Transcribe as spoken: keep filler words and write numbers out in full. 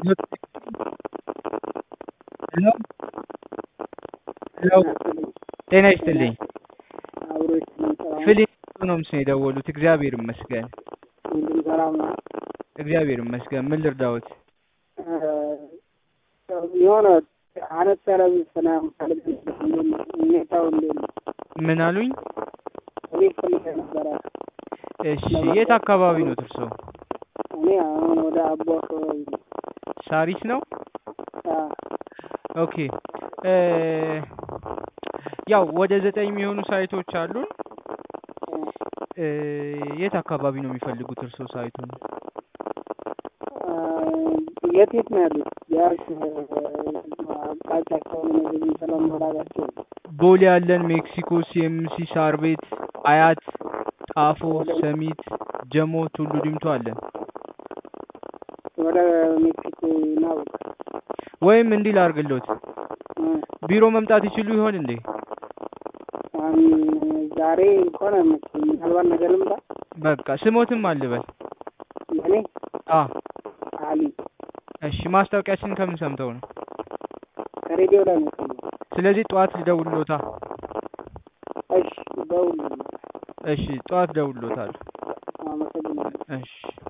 ሄሎ ሄሎ ጤና ይስጥልኝ። ፊሊፕ ነው ምስል የደወሉት። እግዚአብሔር ይመስገን። እግዚአብሔር ይመስገን። ምን ልርዳዎት? የሆነ አነስ ያለ ሰላም ሁኔታው እንዴት ነው? ምን አሉኝ? እኔ ፈልጌ ነበረ። እሺ የት አካባቢ ነው እርሶ? እኔ አሁን ወደ አቦ አካባቢ ነው። ሳሪስ ነው? አዎ። ኦኬ እ ያው ወደ ዘጠኝ የሚሆኑ ሳይቶች አሉን። እ የት አካባቢ ነው የሚፈልጉት እርሶ ሳይቱን? የት የት ነው ያሉት? ቢያንስ አቅጣጫቸውን እነዚህ ስለማላውቃቸው። ቦሌ ያለን፣ ሜክሲኮ፣ ሲኤምሲ፣ ሳር ቤት፣ አያት፣ ጣፎ፣ ሰሚት፣ ጀሞ፣ ቱሉ ዲምቱ አለን። ወደ ሜክሲኮ ነው ወይም እንዲህ ላድርግልዎት፣ ቢሮ መምጣት ይችሉ ይሆን እንዴ? ዛሬ እንኳን አይመችም። ምናልባት ነገ ልምጣ። በቃ ስሞትም አልበል። እኔ አ አሊ። እሺ ማስታወቂያችንን ከምን ሰምተው ነው? ከሬዲዮ ላይ ነው የሰማሁት። ስለዚህ ጠዋት ልደውልልዎታ። እሺ ደውል። እሺ ጠዋት ደውልልዎታል። አመሰግናለሁ። እሺ